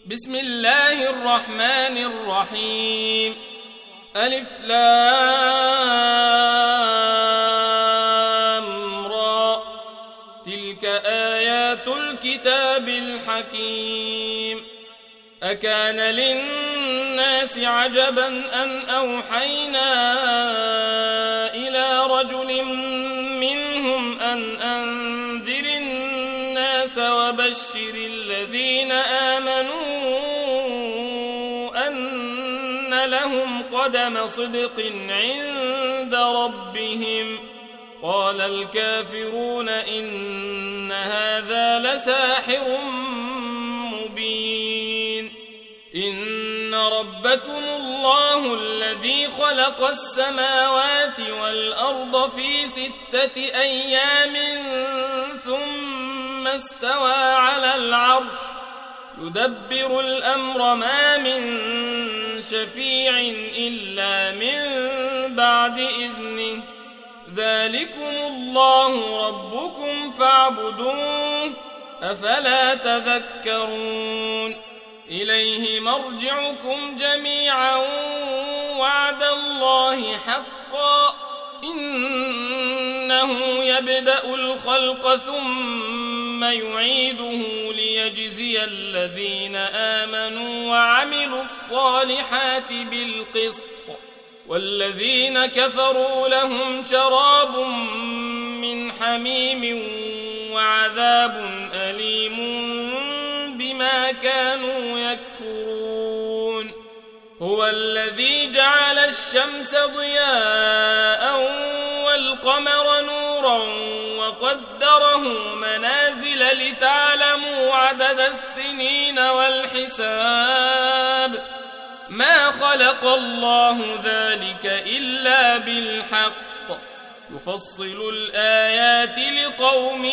بسم الله الرحمن الرحيم. ألف لام را، تلك آيات الكتاب الحكيم. أكان للناس عجبا أن أوحينا إلى رجل منهم أن أنذر الناس وبشر الذين آمنوا أن لهم قدم صدق عند ربهم. قال الكافرون إن هذا لساحر مبين. إن ربكم الله الذي خلق السماوات والأرض في 6 أيام ثم استوى على العرش يدبر الأمر ما من شفيع إلا من بعد إذنه. ذلكم الله ربكم فاعبدوه أفلا تذكرون. إليه مرجعكم جميعا وعد الله حقا إنه يبدأ الخلق ثم يعيده ليجزي الذين آمنوا وعملوا الصالحات بالقسط والذين كفروا لهم شراب من حميم وعذاب أليم بما كانوا يكفرون. هو الذي جعل الشمس ضياء والقمر نورا وقدره منازل لتعلموا عدد السنين والحساب. ما خلق الله ذلك إلا بالحق يفصل الآيات لقوم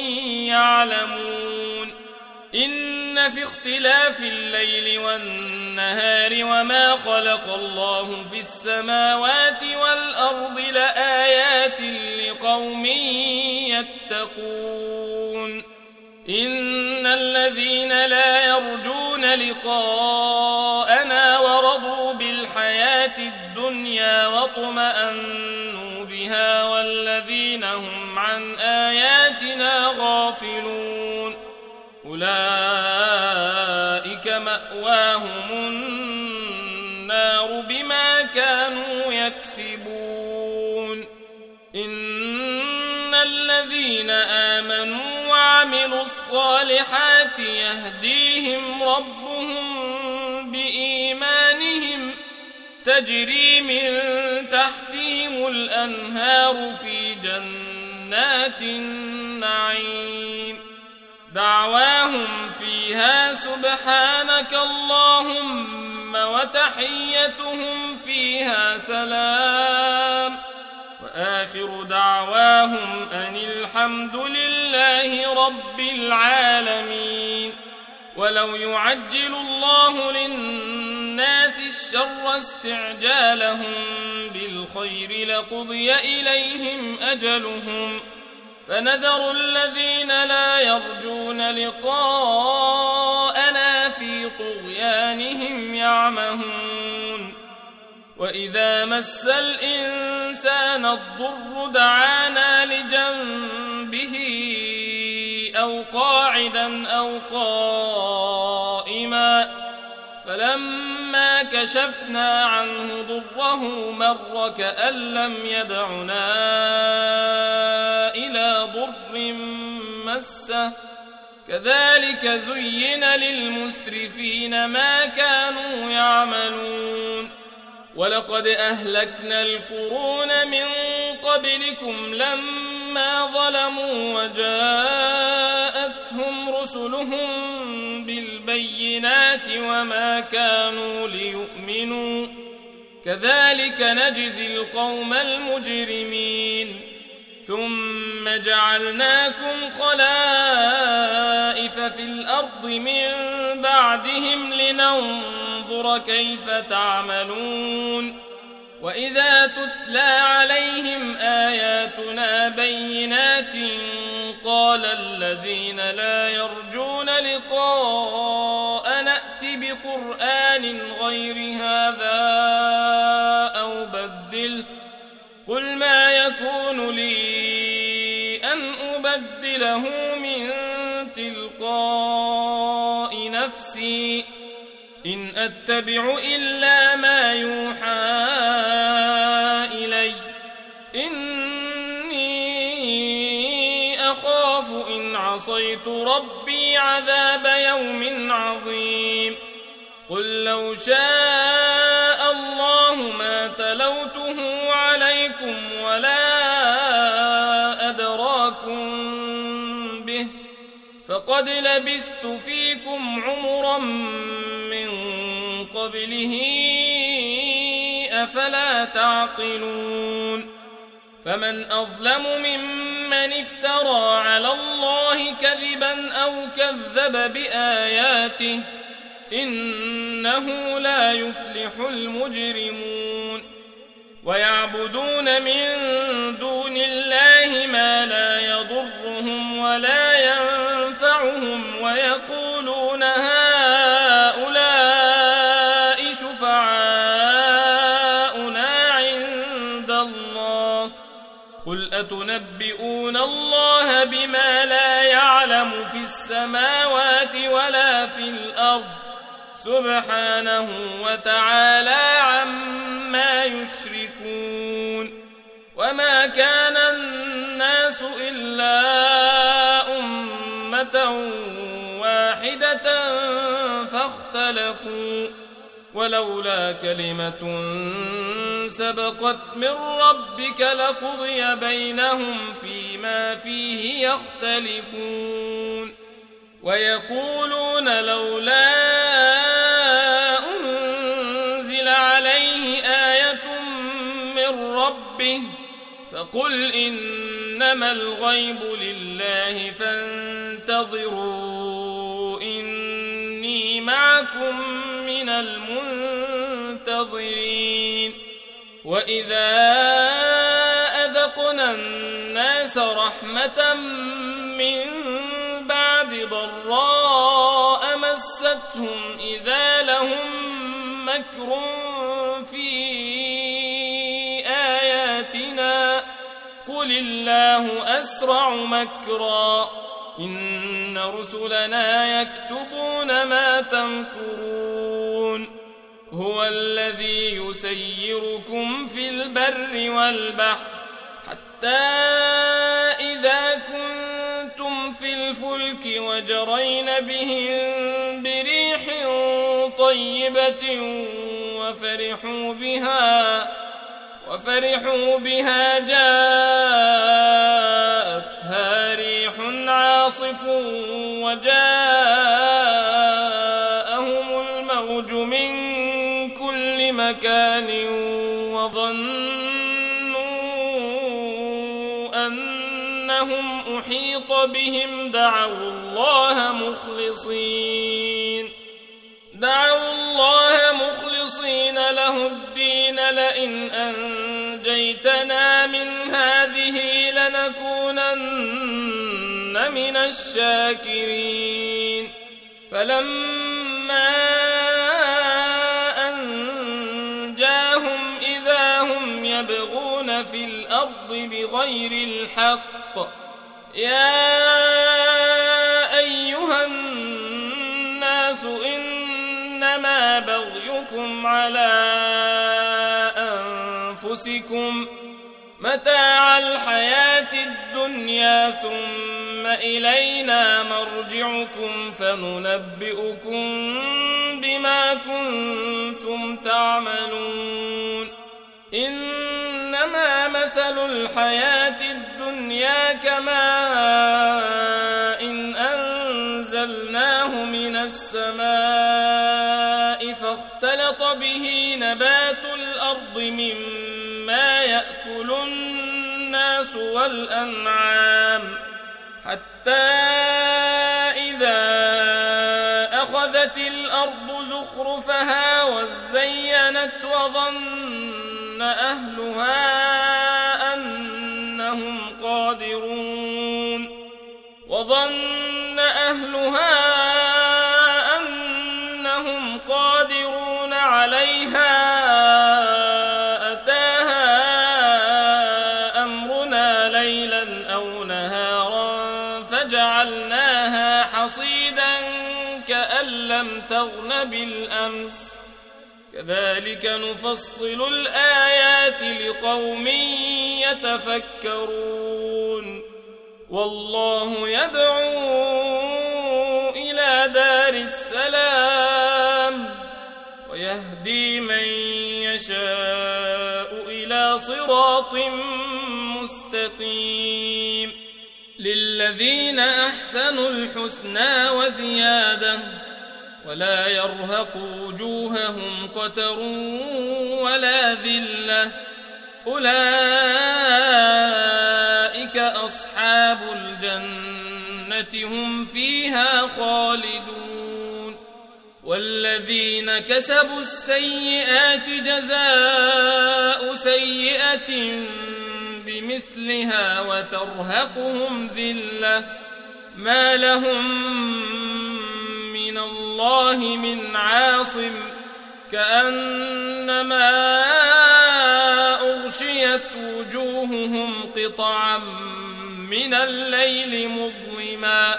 يعلمون. إن في اختلاف الليل والنهار وما خلق الله في السماوات والأرض لآيات لقوم يتقون. إن الذين لا يرجون لقاءنا ورضوا بالحياة الدنيا واطمأنوا بها والذين هم عن آياتنا غافلون أولئك مأواهم النار بما كانوا يكسبون. إن الذين آمنوا وعملوا الصالحات يهديهم ربهم بإيمانهم تجري من تحتهم الأنهار في جنات النعيم. دعواهم فيها سبحانك اللهم وتحيتهم فيها سلام وآخر دعواهم أن الحمد لله رب العالمين. ولو يعجل الله للناس الشر استعجالهم بالخير لقضي إليهم أجلهم فنذر الذين لا يرجون لقاءنا في طغيانهم يعمهون. وإذا مس الإنسان الضر دعانا لجنبه أو قاعدا أو قائما فلما كشفنا عنه ضره مر كأن لم يدعنا إلى ضر مسه كذلك زين للمسرفين ما كانوا يعملون. ولقد أهلكنا القرون من قبلكم لما ظلموا وجاءتهم رسلهم بالبينات وما كانوا ليؤمنوا كذلك نجزي القوم المجرمين. ثم جعلناكم خلائف في الأرض من بعدهم لننظر كيف تعملون. وإذا تتلى عليهم آياتنا بينات قال الذين لا يرجون لقاء نأت بقرآن غير هذا أو بدله قل ما يكون لي أن أبدله من تلقاء نفسي إن أتبع إلا ما يوحى إلي إني أخاف إن عصيت ربي عذاب يوم عظيم قل لو شاء الله ما تلوته عليكم ولا أدراكم به فقد لبثت فيكم عمرا من قبله أفلا تعقلون فمن أظلم ممن افترى على الله كذبا أو كذب بآياته إنه لا يفلح المجرمون ويعبدون من دون الله ما لا يضرهم ولا ينفعهم ويقولون هؤلاء شفعاؤنا عند الله قل أتنبئون الله بما لا يعلم في السماوات ولا في الأرض سبحانه وتعالى عما يشركون وما كان الناس إلا أمة واحدة فاختلفوا ولولا كلمة سبقت من ربك لقضي بينهم فيما فيه يختلفون ويقولون لولا أنزل عليه آية من ربه فقل إنما الغيب لله فانتظروا إني معكم من المنتظرين وإذا أذقنا الناس رحمة من بعد ضراء مستهم إذا لهم مكر في آياتنا قل الله أسرع مكرا إن رسلنا يكتبون ما تمكرون هو الذي يسيركم في البر والبحر حتى إذا كنتم في الفلك وجرين بهم بريح طيبة وفرحوا بها جاءتها ريح عاصف وجاءهم الموج من كل مكان وظنوا أنهم أحيط بهم دعوا الله مخلصين له الدين لئن أنجيتنا من هذه لنكونن من الشاكرين فلما أنجاهم إذا هم يبغون في الأرض بغير الحق يا أيها الناس إنما بغيكم على أنفسكم متاع الحياة الدنيا ثم إلينا مرجعكم فننبئكم بما كنتم تعملون إنما مثل الحياة الدنيا كماء إن أنزلناه من السماء فاختلط به نبات الأرض مما يأكل الناس والأنعام حتى إذا أخذت الأرض زخرفها وزينت وظن أهلها أنهم أنهم قادرون عليها أتاها أمرنا ليلا أو نهارا فجعلناها حصيدا كأن لم تغن بالأمس كذلك نفصل الآيات لقوم يتفكرون والله يدعو إلى دار السلام ويهدي من يشاء إلى صراط مستقيم للذين أحسنوا الحسنى وزيادة ولا يرهق وجوههم قتر ولا ذلة أولئك أصحاب الجنة هم فيها خالدون والذين كسبوا السيئات جزاء سيئة بمثلها وترهقهم ذلة ما لهم من الله من عاصم كأنما أغشيت وجوههم قطعا من الليل مظلما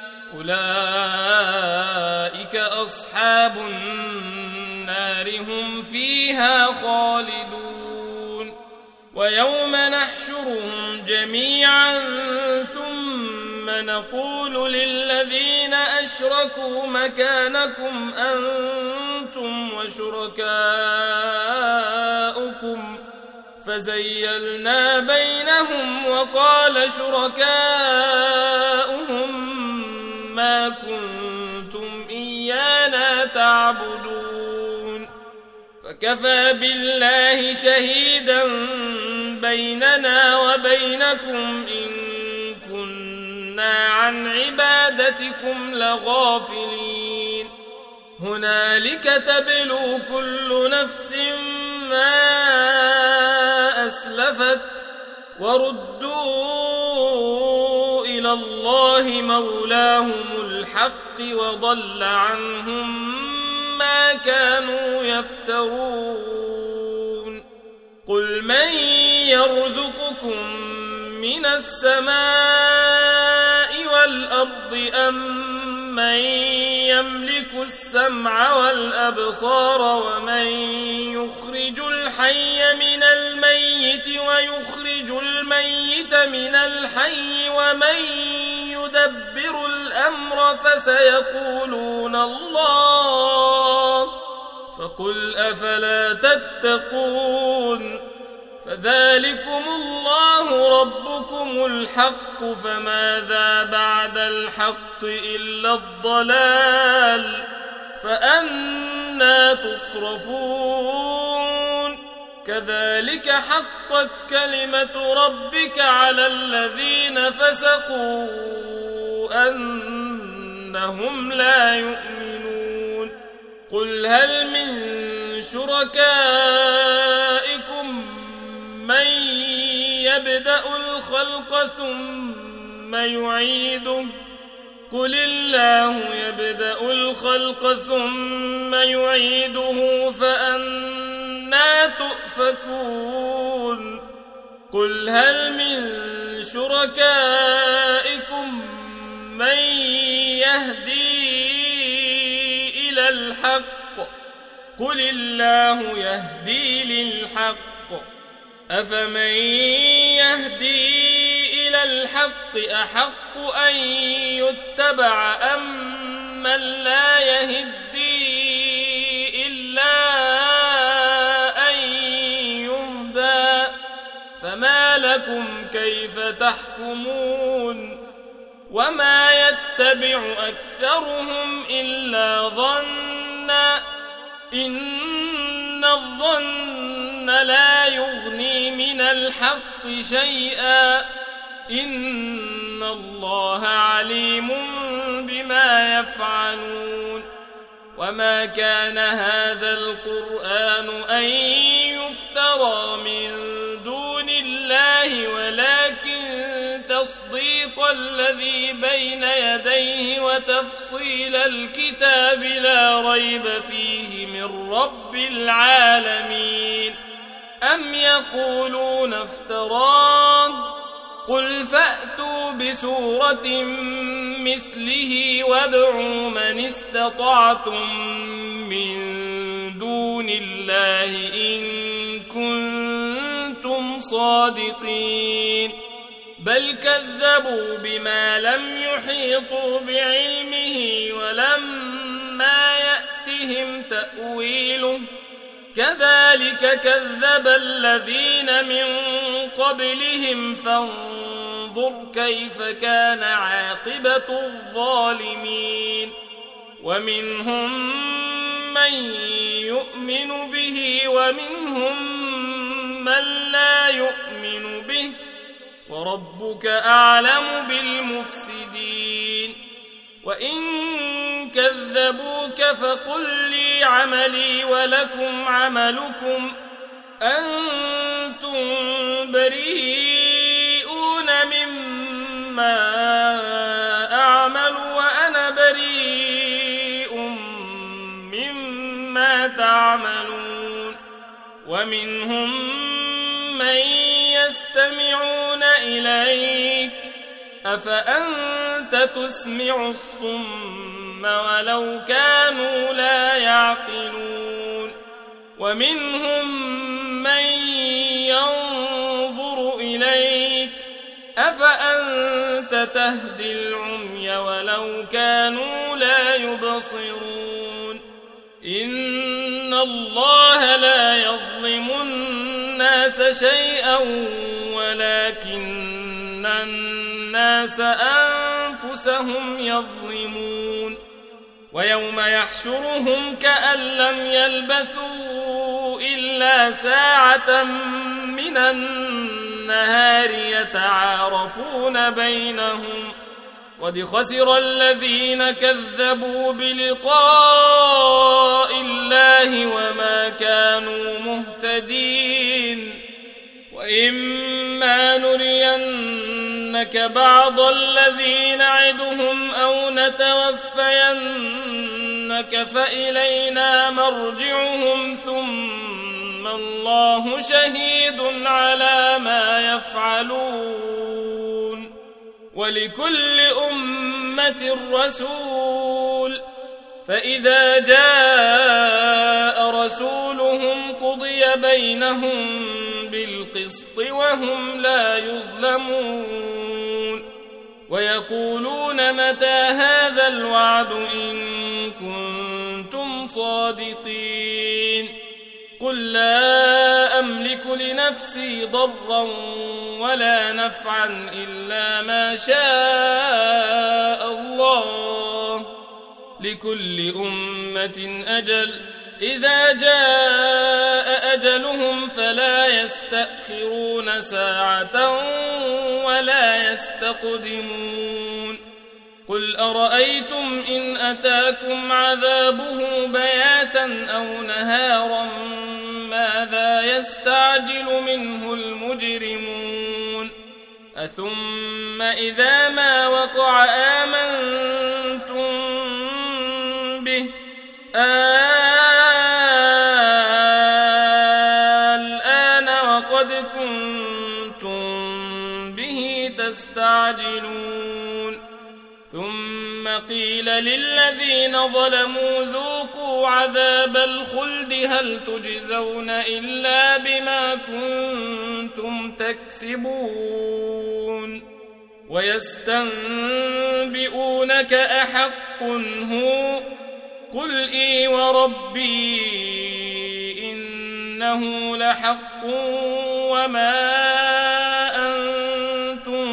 أولئك أصحاب النار هم فيها خالدون ويوم نحشرهم جميعا ثم نقول للذين أشركوا مكانكم أنتم وشركاؤكم فزيلنا بينهم وقال شركاؤهم ما كنتم إيانا تعبدون فكفى بالله شهيدا بيننا وبينكم إن كنا عن عبادتكم لغافلين هنالك تبلو كل نفس ما أسلفت وردوا إلى الله مولاهم الحق وضل عنهم ما كانوا يفترون قل من يرزقكم من السماء والأرض أم من يملك السمع والأبصار ومن يخرج الحي من الميت ويخرج الميت من الحي ومن يدبر الأمر فسيقولون الله فقل أفلا تتقون فذلكم الله ربكم الحق فماذا بعد الحق إلا الضلال فأنى تصرفون كذلك حقت كلمة ربك على الذين فسقوا أنهم لا يؤمنون قل هل من شركائكم من يبدأ الخلق ثم يعيده قل الله يبدأ الخلق ثم يعيده فأنى تؤفكون قل هل من شركائكم من يهدي إلى الحق قل الله يهدي للحق أفمن يهدي إلى الحق أحق أن يتبع أم من لا يهدي إلا أن يهدى فما لكم كيف تحكمون وما يتبع أكثرهم إلا ظنا إن الظن لا يغني من الحق شيئا إن الله عليم بما يفعلون وما كان هذا القرآن أن يفترى من دون الله ولكن تصديق والذي بين يديه وتفصيل الكتاب لا ريب فيه من رب العالمين. أم يقولون افتراه؟ قل فأتوا بسورة مثله وادعوا من استطعتم من دون الله إن كنتم صادقين. بل كذبوا بما لم يحيطوا بعلمه ولما يأتهم تأويله كذلك كذب الذين من قبلهم فانظر كيف كان عاقبة الظالمين. ومنهم من يؤمن به ومنهم من لا يؤمن به وربك أعلم بالمفسدين. وإن كذبوك فقل لي عملي ولكم عملكم أنتم بريئون مما أعمل وأنا بريء مما تعملون. ومنهم من يستمعون إليك أفأنت تسمع الصم ولو كانوا لا يعقلون. ومنهم من ينظر إليك أفأنت تهدي العمي ولو كانوا لا يبصرون. إن الله لا يظلم الناس شيئا ولكن الناس أنفسهم يظلمون. ويوم يحشرهم كأن لم يلبثوا إلا ساعة من النهار يتعارفون بينهم قد خسر الذين كذبوا بلقاء الله وما كانوا مهتدين. وإما نرينك بعض الذي نعدهم أو نتوفينك فإلينا مرجعهم ثم الله شهيد على ما يفعلون. ولكل أمة رسول فإذا جاء رسولهم قضي بينهم بالقسط وهم لا يظلمون. ويقولون متى هذا الوعد إن كنتم صادقين. قل لا أملك لنفسي ضرا ولا نفعا إلا ما شاء الله لكل أمة أجل إذا جاء أجلهم فلا يستأخرون ساعة ولا يستقدمون. قل أرأيتم إن أتاكم عذابه بياتا أو نهارا ماذا يستعجل منه المجرمون. أثم إذا ما وقع آمنتم به الآن وقد كنتم به تستعجلون. ثم قيل للذين ظلموا ذوقوا عذاب الخلد هل تجزون إلا بما كنتم تكسبون. ويستنبئونك أحق هو قل إي وربي إنه لحق وما أنتم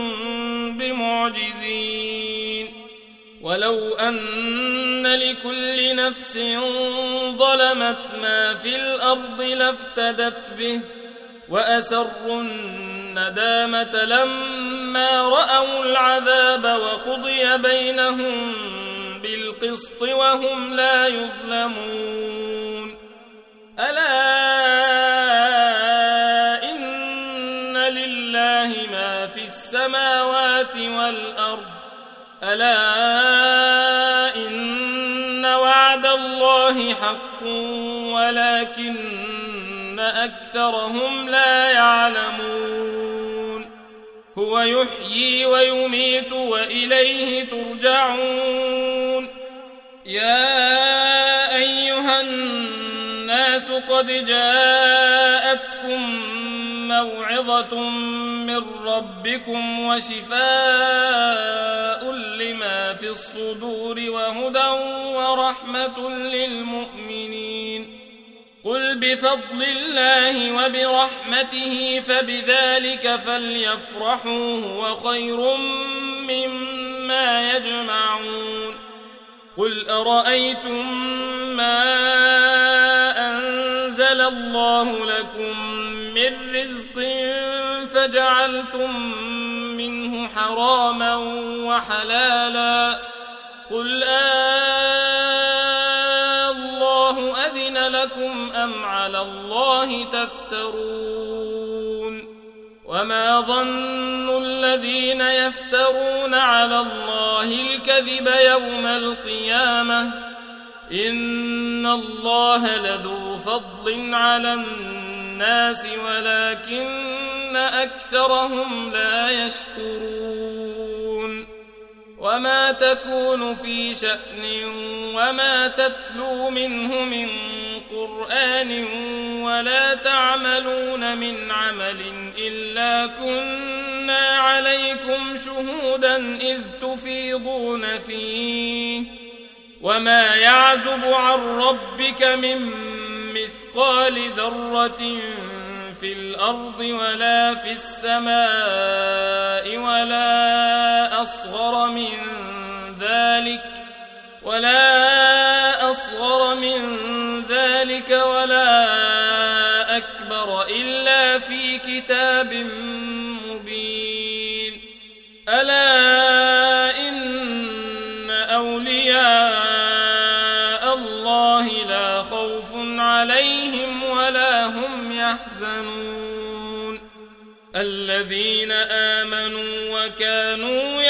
بمعجزين. ولو أن لكل نفس ظلمت ما في الأرض لافتدت به وأسروا الندامة لما رأوا العذاب وقضي بينهم بالقسط وهم لا يظلمون. ألا إن لله ما في السماوات السماوات والأرض ألا إن وعد الله حق ولكن أكثرهم لا يعلمون هو يحيي ويميت وإليه ترجعون يا أيها الناس قد جاءتكم موعظة من ربكم وشفاء لما في الصدور وهدى ورحمة للمؤمنين قل بفضل الله وبرحمته فبذلك فليفرحوا هو خير مما يجمعون قل أرأيتم ما أنزل الله لكم من رزق فجعلتم منه حراما وحلالا قل الله أذن لكم أم على الله تفترون وما ظن الذين يفترون على الله الكذب يوم القيامة إن الله لذو فضل على الناس ولكن أكثرهم لا يشكرون وما تكون في شأن وما تتلو منه من قرآن ولا تعملون من عمل إلا كنا عليكم شهودا إذ تفيضون فيه وما يعزب عن ربك من مثقال ذرة في الأرض ولا في السماء ولا أصغر من ذلك ولا أكبر إلا في كتاب مبين ألا إن أولياء الله لا خوف عليهم ولا هم يحزنون الذين آمنوا وكانوا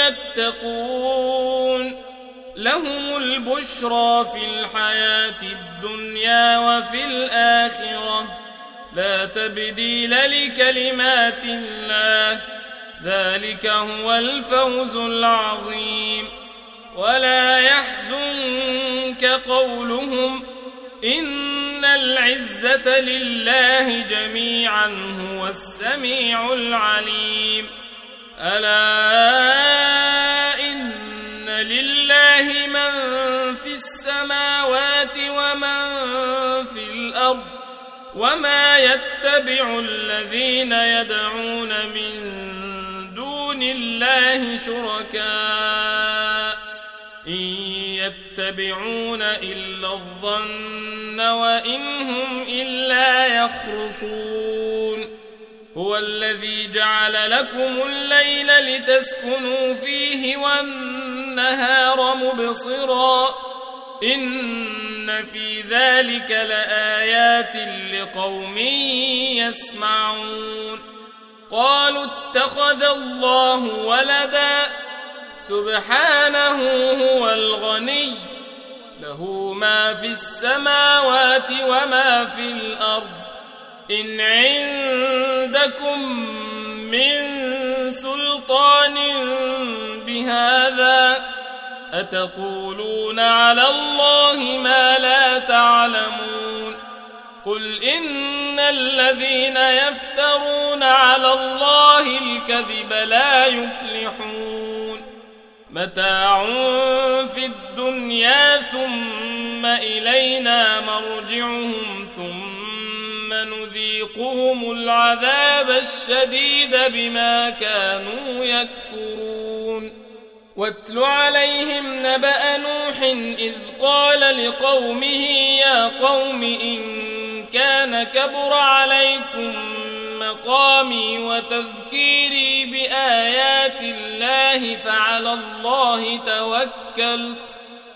يتقون لهم البشرى في الحياة الدنيا وفي الآخرة لا تبديل لكلمات الله ذلك هو الفوز العظيم ولا يحزنك قولهم إن العزة لله جميعا هو السميع العليم ألا إن لله من في السماوات ومن في الأرض وما يتبع الذين يدعون من دون الله شركاء إن يتبعون إلا الظن وإن هم إلا يخرصون هو الذي جعل لكم الليل لتسكنوا فيه والنهار مبصرا إن في ذلك لآيات لقوم يسمعون قالوا اتخذ الله ولدا سبحانه هو الغني له ما في السماوات وما في الأرض إن عندكم من سلطان بهذا أتقولون على الله ما لا تعلمون قل إن الذين يفترون على الله الكذب لا يفلحون متاع في الدنيا ثم إلينا مرجعهم ثم نذيقهم العذاب الشديد بما كانوا يكفرون واتل عليهم نبأ نوح إذ قال لقومه يا قوم إن كان كبر عليكم مقامي وتذكيري بآيات الله فعلى الله توكلت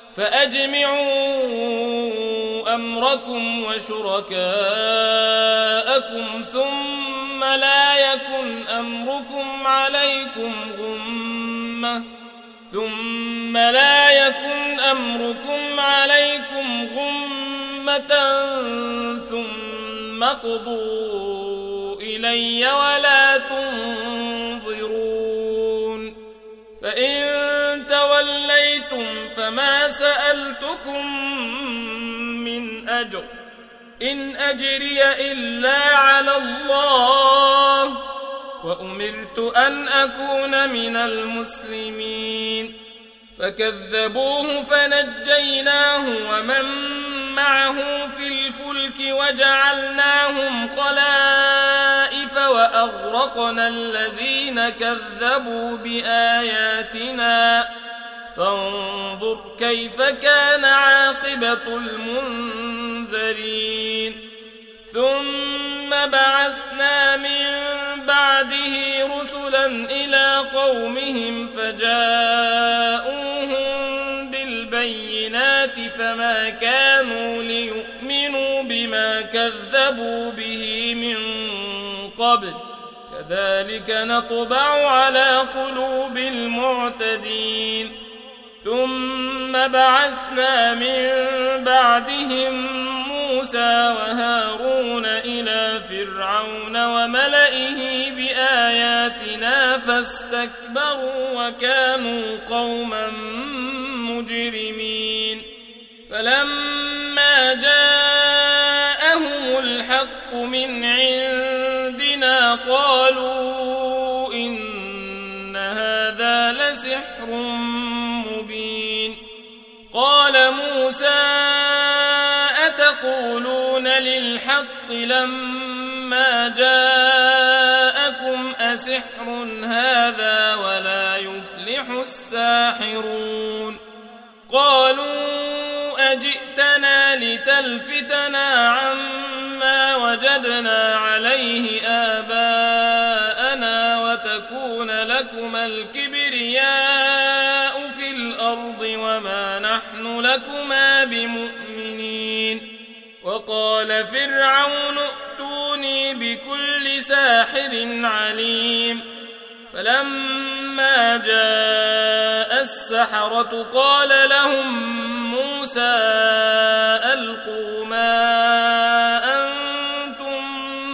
فأجمعوا أمركم وشركاءكم ثم لا يكن أمركم عليكم غمّا ثم لا يكن أمركم عليكم غمة ثم اقضوا إلي ولا تنظرون فإن توليتم فما سألتكم من أجر إن أجري إلا على الله وأمرت أن أكون من المسلمين فكذبوه فنجيناه ومن معه في الفلك وجعلناهم خلائف وأغرقنا الذين كذبوا بآياتنا فانظر كيف كان عاقبة المنذرين ثم بعثنا من بعده رسلا إلى قومهم فجاءوهم بالبينات فما كانوا ليؤمنوا بما كذبوا به من قبل كذلك نطبع على قلوب المعتدين ثم بعثنا من بعدهم موسى وهارون إلى فرعون وملئه بآياتنا فاستكبروا وكانوا قوما مجرمين فلما جاءهم الحق من عندنا قالوا إن هذا لسحر مبين قال موسى أتقولون للحق لما جاءكم أسحر هذا ولا يفلح الساحرون قالوا أجئتنا لتلفتنا عما وجدنا عليه آباءنا وتكون لكما الكبرياء في الأرض وما نحن لكما بمؤمنين وقال فرعون ائتوني بكل ساحر عليم فلما جاء السحرة قال لهم موسى ألقوا ما أنتم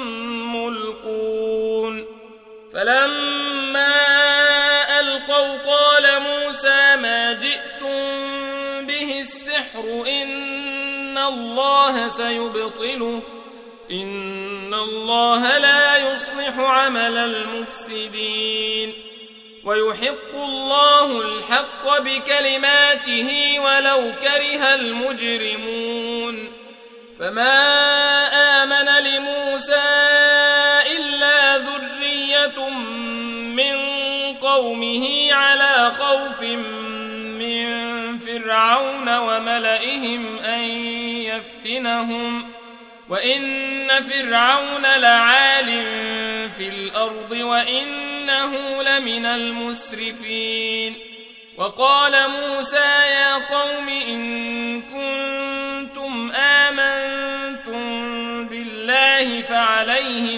ملقون فلما ألقوا قال موسى ما جئتم به السحر إن الله سيبطله إن الله لا يصلح عمل المفسدين ويحق الله الحق بكلماته ولو كره المجرمون فما آمن لموسى إلا ذرية من قومه على خوف من فرعون وملئهم أن يفتنهم وإن فرعون لعال في الأرض وإنه لمن المسرفين وقال موسى يا قوم إن كنتم آمنتم بالله فعليه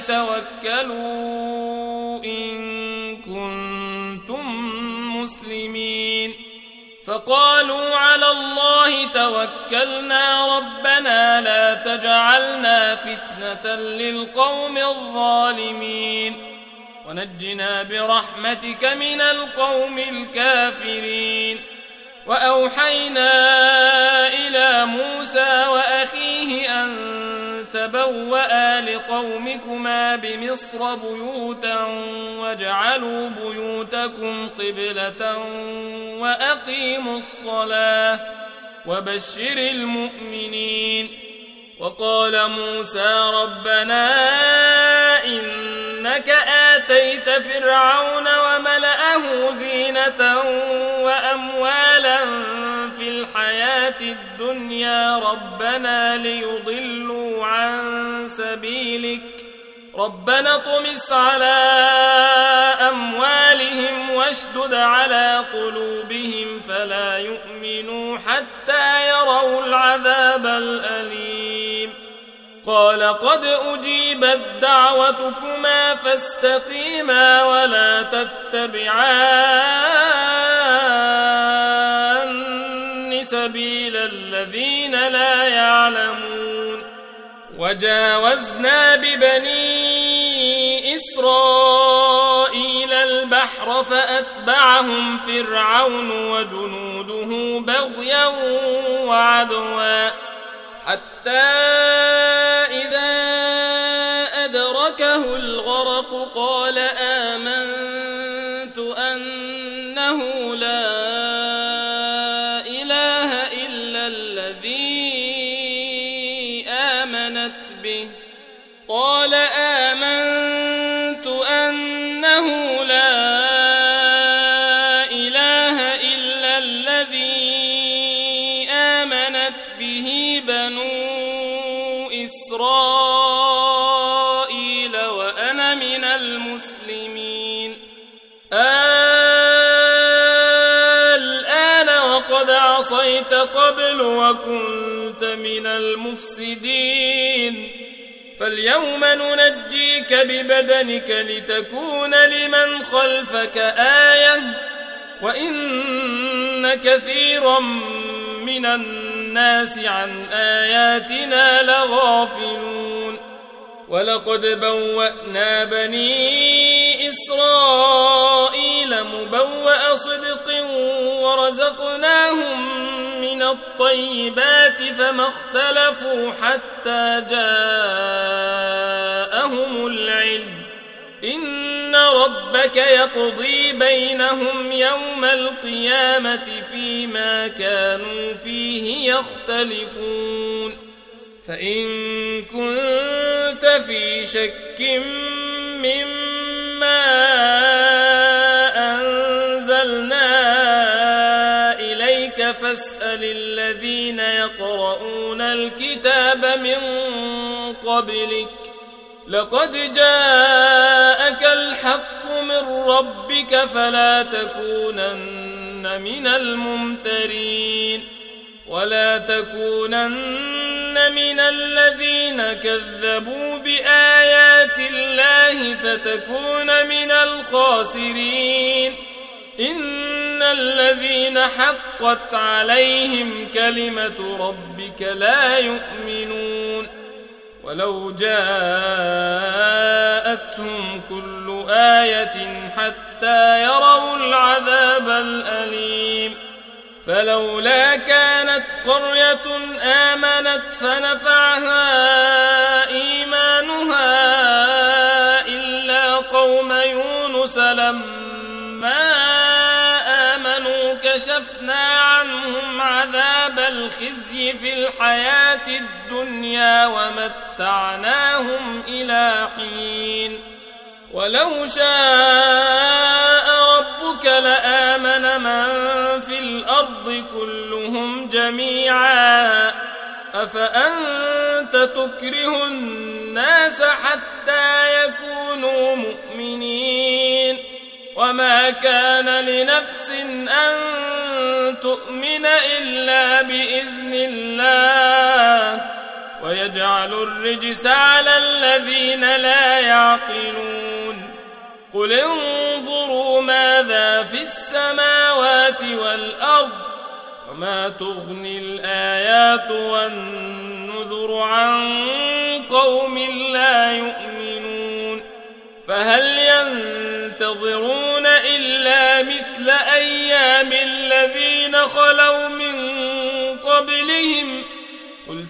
توكلوا إن كنتم مسلمين فقالوا على الله توكلنا ربنا لا تجعلنا فتنة للقوم الظالمين ونجنا برحمتك من القوم الكافرين وأوحينا إلى موسى وأخيه أن تبوأ لقومكما بمصر بيوتا واجعلوا بيوتكم قبلة وأقيموا الصلاة وبشر المؤمنين وقال موسى ربنا إنك آتيت فرعون وملأه زينة وأموالا في الحياة الدنيا ربنا ليضلوا عن سبيلك ربنا اطمس على أموالهم واشدد على قلوبهم فلا يؤمنوا حتى يروا العذاب الأليم قال قد أجيبت دعوتكما فاستقيما ولا تتبعان سبيل الذين لا يعلمون وجاوزنا ببني إسرائيل البحر فأتبعهم فرعون وجنوده بغيا وعدوا حتى إذا أدركه الغرق قال آمنت أنه لا إله إلا الذي آمنت به بنو إسرائيل وأنا من المسلمين الآن وقد عصيت قبل وكنت من المفسدين فاليوم ننجيك ببدنك لتكون لمن خلفك آية وإن كثيرا من الناس عن آياتنا لغافلون ولقد بوأنا بني إسرائيل مبوأ صدق ورزقناهم من الطيبات فما اختلفوا حتى جاءهم العلم إن ربك يقضي بينهم يوم القيامة فيما كانوا فيه يختلفون فإن كنت في شك مما أنزلنا إليك فاسأل الذين يقرؤون الكتاب من قبلك لقد جاءك الحق من ربك فلا تكونن من الممترين ولا تكونن من الذين كذبوا بآيات الله فتكون من الخاسرين إن الذين حقت عليهم كلمة ربك لا يؤمنون ولو جاءتهم كل آية حتى يروا العذاب الأليم فلولا كانت قرية آمنت فنفعها إيمانها إلا قوم يونس لما آمنوا كشفنا عنهم عذاب الخزي في الحياة الدنيا ومتعناهم إلى حين ولو شاء ربك لآمن من في الأرض كلهم جميعا أفأنت تكره الناس حتى يكونوا مؤمنين وما كان لنفس أن تؤمن إلا بإذن الله ويجعل الرجس على الذين لا يعقلون قل انظروا ماذا في السماوات والأرض وما تغني الآيات والنذر عن قوم لا يؤمنون فهل ينتظرون إلا مثل أيام الذين خلوا من قبلهم قل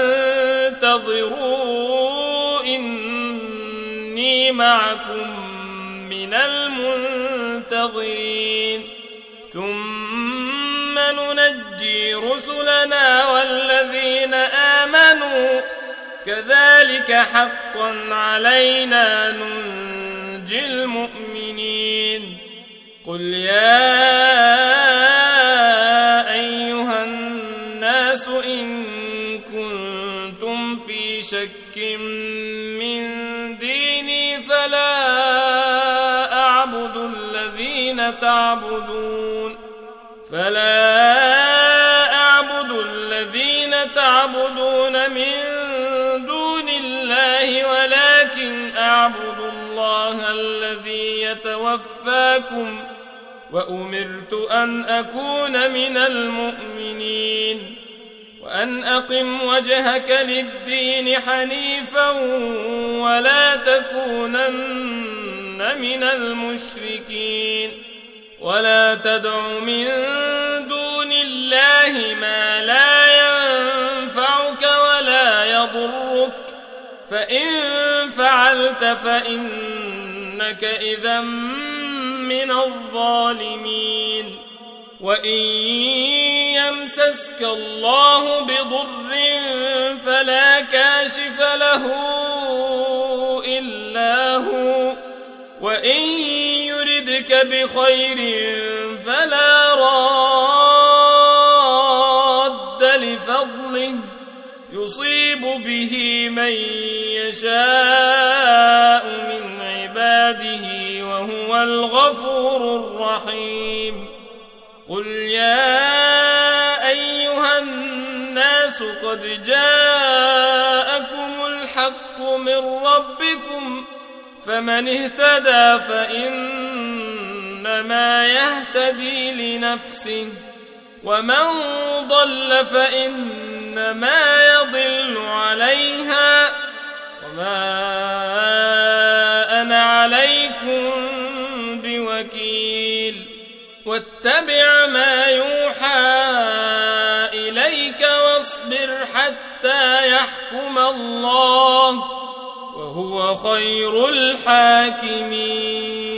فانتظروا إني معكم من المنتظرين ثم ننجي رسلنا والذين آمنوا كذلك حقا علينا ننجي المؤمنين قل يا أيها الناس إن كنتم في شك من ديني فلا أعبد الذين تعبدون من دون الله ولكن أعبد الله الذي يتوفاكم وأمرت أن أكون من المؤمنين وأن أقم وجهك للدين حنيفا ولا تكونن من المشركين ولا تدع من دون الله ما لا ينفعك ولا يضرك فإن فعلت فإنك إذا من الظالمين وإن يمسسك الله بضر فلا كاشف له إلا هو وإن يردك بخير فلا راد لفضله يصيب به من يشاء من عباده وهو الغفور الرحيم قل يا أيها الناس قد جاءكم الحق من ربكم فمن اهتدى فإنما يهتدي لنفسه ومن ضل فإنما يضل عليها وما أنا عليكم بوكيل واتبع ما يوحى إليك واصبر حتى يحكم الله وهو خير الحاكمين